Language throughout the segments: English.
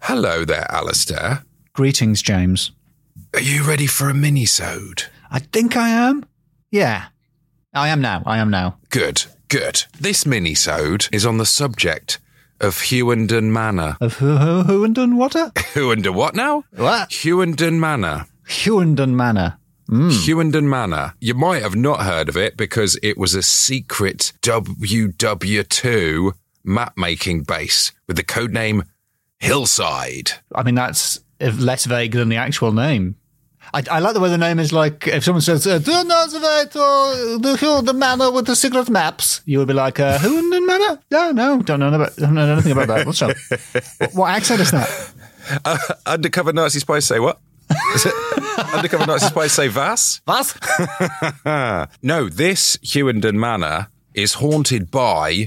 Hello there, Alistair. Greetings, James. Are you ready for a mini-sode? I think I am. Yeah. I am now. Good. This mini-sode is on the subject of Hewenden Manor. Of Hewenden what? Hewenden what now? What? Hewenden Manor. Hewenden Manor. Hewenden Manor. You might have not heard of it because it was a secret WW2 map-making base with the codename Hillside. I mean, that's less vague than the actual name. I like the way the name is like, if someone says, do you know the manor with the secret maps? You would be like, Hewenden Manor? No, don't know anything about that. What's up? What accent is that? Undercover Nazi spies say what? Undercover Nazi spies say was? Was? No, this Hewenden Manor is haunted by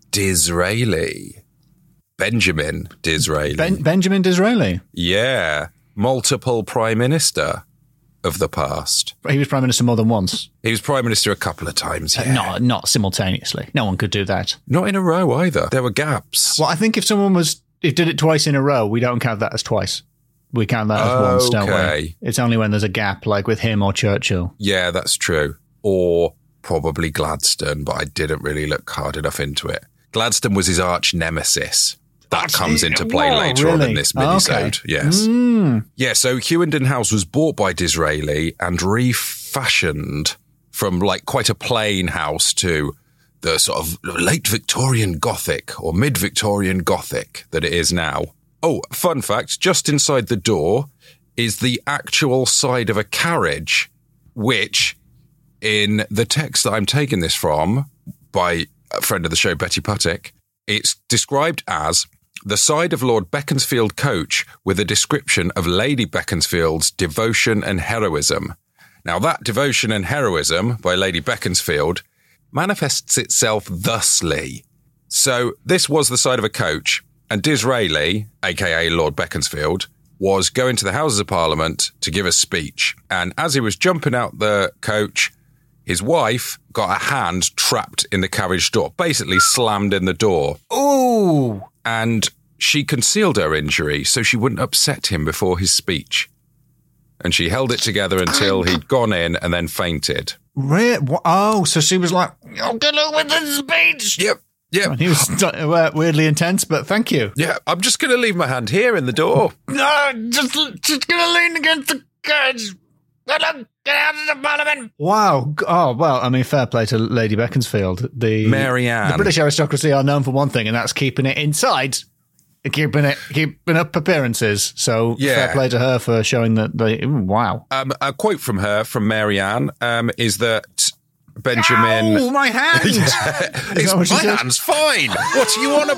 Disraeli. Benjamin Disraeli. Benjamin Disraeli? Yeah. Multiple Prime Minister of the past. He was Prime Minister more than once. He was Prime Minister a couple of times, yeah. Not simultaneously. No one could do that. Not in a row either. There were gaps. Well, I think if someone did it twice in a row, we don't count that as twice. We count that as once, don't we? It's only when there's a gap, like with him or Churchill. Yeah, that's true. Or probably Gladstone, but I didn't really look hard enough into it. Gladstone was his arch nemesis. That comes into play later on in this minisode. Okay. Yes. Yeah, so Hewenden House was bought by Disraeli and refashioned from like quite a plain house to the sort of late Victorian Gothic or mid-Victorian Gothic that it is now. Oh, fun fact, just inside the door is the actual side of a carriage, which in the text that I'm taking this from by a friend of the show, Betty Puttick, it's described as the side of Lord Beaconsfield coach with a description of Lady Beaconsfield's devotion and heroism. Now, that devotion and heroism by Lady Beaconsfield manifests itself thusly. So this was the side of a coach, and Disraeli, a.k.a. Lord Beaconsfield, was going to the Houses of Parliament to give a speech. And as he was jumping out the coach, his wife got a hand trapped in the carriage door, basically slammed in the door. Ooh! And she concealed her injury so she wouldn't upset him before his speech. And she held it together until he'd gone in and then fainted. Oh, so she was like, "I'll get on with the speech." Yep. And he was weirdly intense, but thank you. Yeah, I'm just going to leave my hand here in the door. No, just going to lean against the carriage. Get out of the Parliament. Wow. Oh, well, I mean, fair play to Lady Beaconsfield. Mary Ann. The British aristocracy are known for one thing, and that's keeping it inside. Keeping up appearances. So fair play to her for showing that wow. A quote from her, from Mary Ann, is that Benjamin... Oh, my hand! My hand's fine. What are you on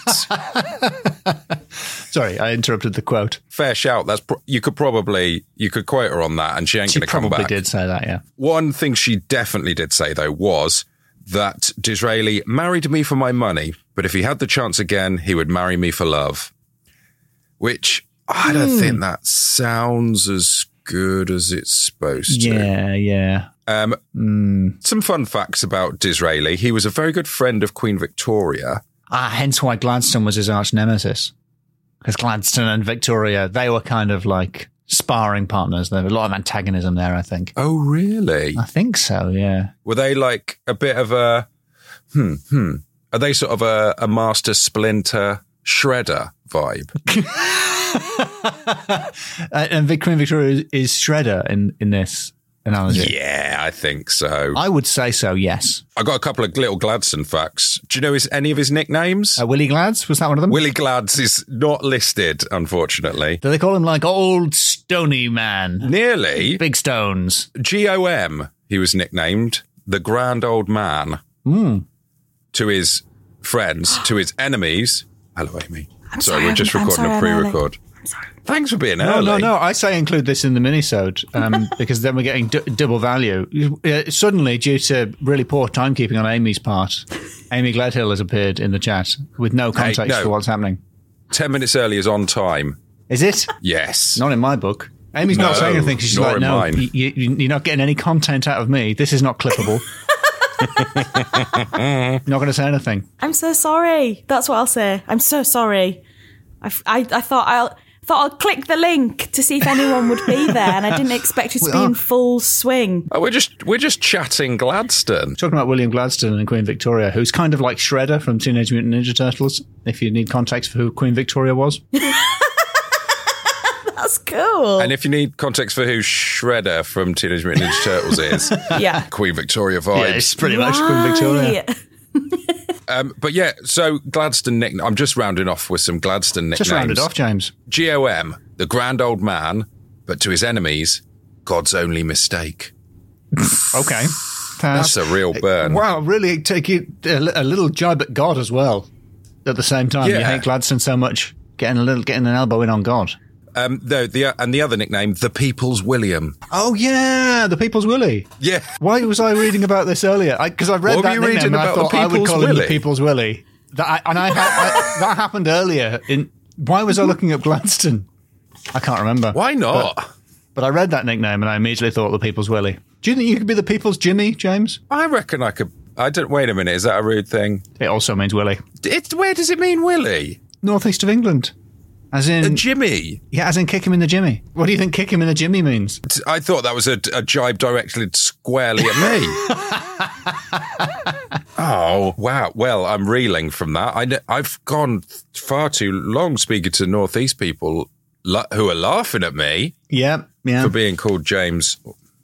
about? Sorry, I interrupted the quote. Fair shout. You could quote her on that, and she ain't going to come back. She probably did say that, yeah. One thing she definitely did say, though, was that Disraeli married me for my money, but if he had the chance again, he would marry me for love. Which, I don't think that sounds as good as it's supposed to. Yeah. Some fun facts about Disraeli. He was a very good friend of Queen Victoria. Hence why Gladstone was his arch nemesis. Because Gladstone and Victoria, they were kind of like sparring partners. There was a lot of antagonism there, I think. Oh, really? I think so, yeah. Were they like a bit of a... Are they sort of a Master Splinter Shredder vibe? And Queen Victoria is Shredder in this analogy. Yeah, I think so. I would say so, yes. I got a couple of little Gladstone facts. Do you know any of his nicknames? Willie Glads? Was that one of them? Willie Glads is not listed, unfortunately. Do they call him like Old Stony Man? Nearly. Big Stones. GOM, he was nicknamed. The Grand Old Man. To his friends, to his enemies. Hello, Amy. Sorry, we're just recording a pre-record. I'm sorry. Thanks for being early. No. I say include this in the minisode because then we're getting double value. Suddenly, due to really poor timekeeping on Amy's part, Amy Gledhill has appeared in the chat with no context for what's happening. 10 minutes early is on time. Is it? Yes. Not in my book. Amy's not saying anything. She's like, no, you're not getting any content out of me. This is not clippable. Not going to say anything. I'm so sorry. That's what I'll say. I'm so sorry. I thought I'll click the link to see if anyone would be there, and I didn't expect it to be in full swing. Oh, we're just chatting Gladstone. Talking about William Gladstone and Queen Victoria, who's kind of like Shredder from Teenage Mutant Ninja Turtles, if you need context for who Queen Victoria was. That's cool. And if you need context for who Shredder from Teenage Mutant Ninja Turtles is, yeah, Queen Victoria vibes. Yeah, it's pretty much Queen Victoria. But yeah, so Gladstone nickname. I'm just rounding off with some Gladstone nicknames. Just round it off, James. GOM, the grand old man, but to his enemies, God's only mistake. Okay. That's a real burn. Wow, really take it a little jibe at God as well. At the same time, Yeah. you hate Gladstone so much, getting an elbow in on God. The other nickname, the People's William. Oh yeah, the People's Willie. Yeah. Why was I reading about this earlier? Because I read What were that you nickname reading and I about thought the I would People's call him the Willie? People's Willie. That happened earlier. Why was I looking up Gladstone? I can't remember. Why not? But I read that nickname and I immediately thought the People's Willie. Do you think you could be the People's Jimmy, James? I reckon I could. Wait a minute. Is that a rude thing? It also means Willie. Where does it mean Willie? Northeast of England. As in... A Jimmy? Yeah, as in kick him in the Jimmy. What do you think kick him in the Jimmy means? I thought that was a jibe directed squarely at me. Oh, wow. Well, I'm reeling from that. I've gone far too long speaking to Northeast people who are laughing at me Yeah. for being called James.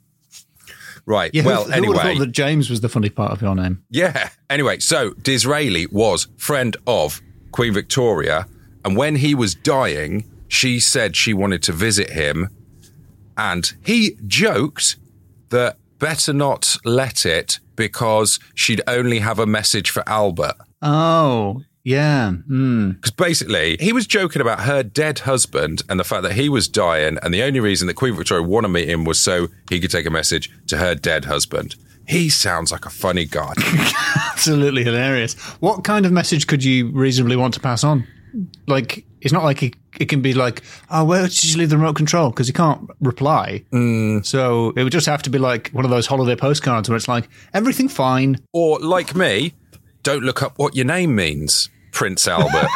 Right. Yeah, well, who anyway. would have thought that James was the funny part of your name? Yeah. Anyway, so Disraeli was friend of Queen Victoria, and when he was dying, she said she wanted to visit him, and he joked that better not let it because she'd only have a message for Albert. Oh, yeah. Because basically, he was joking about her dead husband and the fact that he was dying, and the only reason that Queen Victoria wanted to meet him was so he could take a message to her dead husband. He sounds like a funny guy. Absolutely hilarious. What kind of message could you reasonably want to pass on? Like, it's not like it can be like, oh, where did you leave the remote control? Because he can't reply. So it would just have to be like one of those holiday postcards where it's like, everything fine. Or, like me, don't look up what your name means, Prince Albert.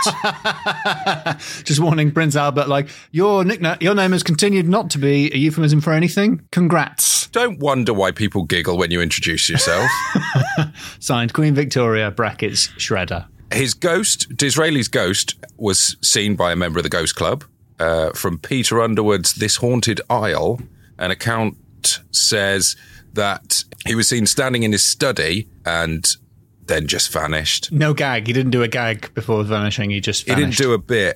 Just warning Prince Albert, like, your name has continued not to be a euphemism for anything. Congrats. Don't wonder why people giggle when you introduce yourself. Signed, Queen Victoria, brackets, Shredder. His ghost, Disraeli's ghost, was seen by a member of the Ghost Club from Peter Underwood's This Haunted Isle. An account says that he was seen standing in his study and then just vanished. No gag. He didn't do a gag before vanishing. He just vanished. He didn't do a bit.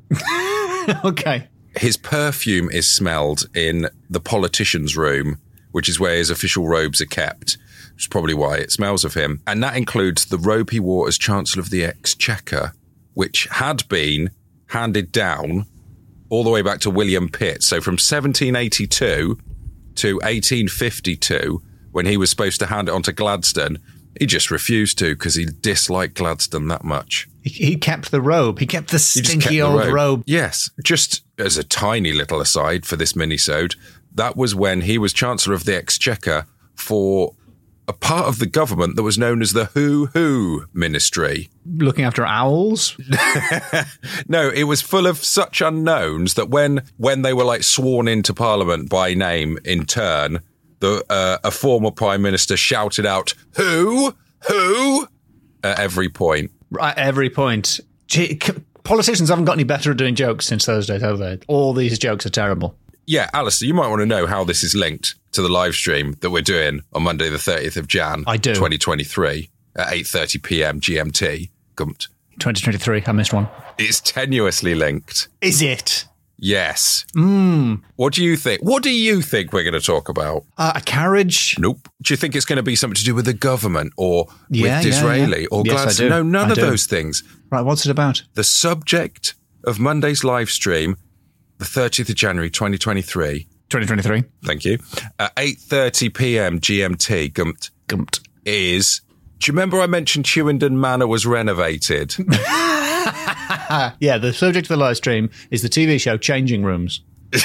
Okay. His perfume is smelled in the politician's room, which is where his official robes are kept, which is probably why it smells of him. And that includes the robe he wore as Chancellor of the Exchequer, which had been handed down all the way back to William Pitt. So from 1782 to 1852, when he was supposed to hand it on to Gladstone, he just refused to because he disliked Gladstone that much. He kept the robe. He kept the stinky old robe. Yes. Just as a tiny little aside for this mini-sode, that was when he was Chancellor of the Exchequer for a part of the government that was known as the Who Ministry. Looking after owls? No, it was full of such unknowns that when they were like sworn into Parliament by name in turn, a former Prime Minister shouted out, Who? At every point. At every point. Gee, politicians haven't got any better at doing jokes since Thursday, have they? All these jokes are terrible. Yeah, Alistair, you might want to know how this is linked to the live stream that we're doing on Monday the 30th of Jan. I do. 2023 at 8:30 p.m. GMT. 2023, I missed one. It's tenuously linked. Is it? Yes. What do you think? What do you think we're going to talk about? A carriage? Nope. Do you think it's going to be something to do with the government or with Disraeli or Yes, Gladstone? No, none of those things. Right, what's it about? The subject of Monday's live stream, the 30th of January 2023. 2023. Thank you. At 8:30 p.m. GMT, Gumped. is... Do you remember I mentioned Chewington Manor was renovated? Yeah, the subject of the live stream is the TV show Changing Rooms.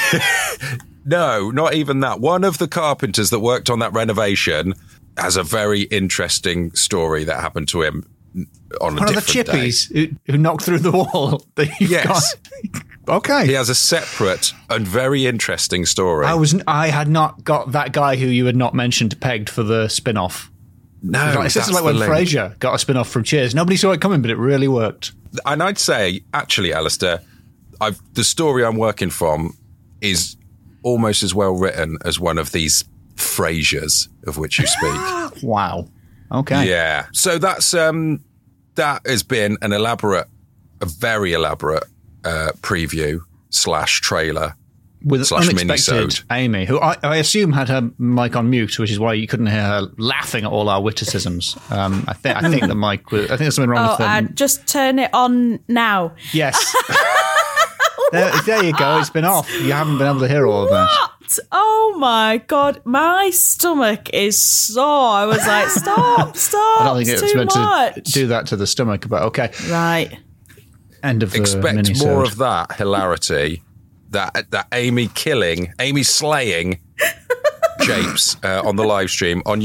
No, not even that. One of the carpenters that worked on that renovation has a very interesting story that happened to him on a One of the different chippies who knocked through the wall. That you've Yes. got. Okay. He has a separate and very interesting story. I had not got that guy who you had not mentioned pegged for the spin-off. No, This is like when Frasier got a spin-off from Cheers. Nobody saw it coming, but it really worked. And I'd say, actually, Alistair, the story I'm working from is almost as well written as one of these Frasiers of which you speak. Wow. Okay. Yeah. So that's that has been a very elaborate preview / trailer with / unexpected minisode. Amy, who I assume had her mic on mute, which is why you couldn't hear her laughing at all our witticisms. I think the mic was, I think there's something wrong with them. Just turn it on now. Yes. there you go. It's been off. You haven't been able to hear all of that. What? Oh my God. My stomach is sore. I was like, stop. I don't think it's it was too meant much. to do that to the stomach, but okay. Right. End of the Expect minisode. more of that hilarity, that Amy slaying Japes on the live stream on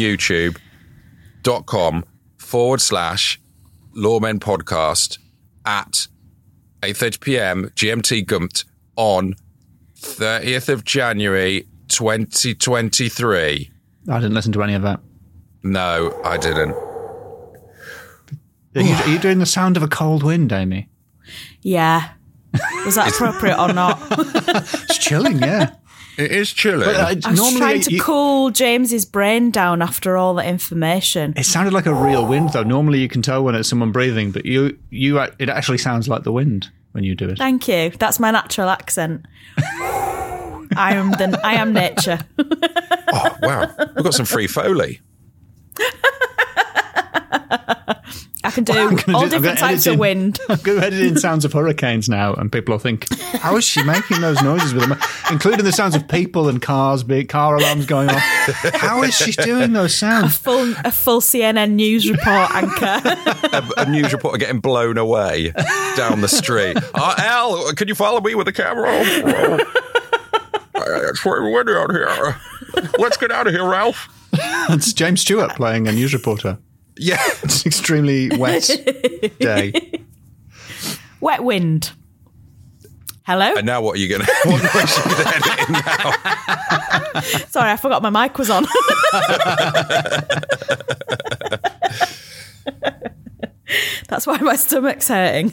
youtube.com/Lawmen Podcast at 8:30 p.m. GMT Gumt on 30th of January 2023. I didn't listen to any of that. No, I didn't. Are you doing the sound of a cold wind, Amy? Yeah. Was that appropriate or not? It's chilling, yeah. It is chilling. I was trying to cool James's brain down after all the information. It sounded like a real wind, though. Normally you can tell when it's someone breathing, but it actually sounds like the wind when you do it. Thank you. That's my natural accent. I am nature. Oh, wow. We've got some free Foley. I can do all different types of wind. I'm going to edit in sounds of hurricanes now, and people will think, how is she making those noises with them? Including the sounds of people and cars, big car alarms going off. How is she doing those sounds? A full CNN news report anchor. a news reporter getting blown away down the street. Al, can you follow me with the camera? It's very windy out here. Let's get out of here, Ralph. It's James Stewart playing a news reporter. Yeah. It's an extremely wet day. Wet wind. Hello? And now what are you going to edit in now? Sorry, I forgot my mic was on. That's why my stomach's hurting.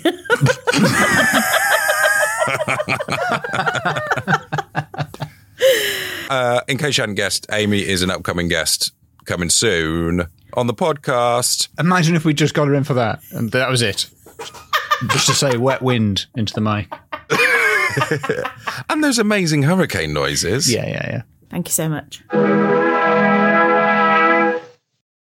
In case you hadn't guessed, Amy is an upcoming guest coming soon on the podcast. Imagine if we just got her in for that, and that was it. Just to say wet wind into the mic. And those amazing hurricane noises. Yeah. Thank you so much.